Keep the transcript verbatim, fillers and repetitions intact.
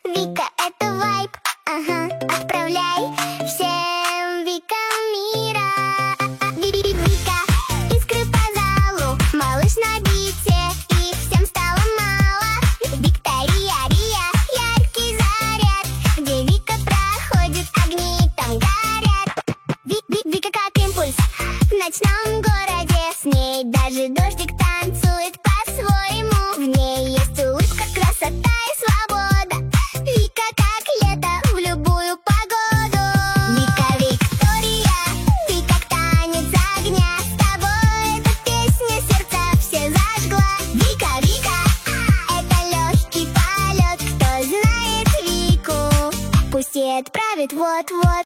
Вика, это вайб, ага, отправляй всем Викам мира. Вика, искры по залу, малыш на бите, и всем стало мало. Виктория, Рия, яркий заряд, где Вика проходит, огни там горят. Ви Ви Вика как импульс в ночном городе, с ней даже дождик танцует по-своему. В ней есть улыбка, красота и свобода. Вика как лето в любую погоду. Вика Виктория, ты как танец огня, с тобой эта песня сердца все зажгла. Вика, Вика, это легкий полет, кто знает Вику, пусть и отправит вот-вот.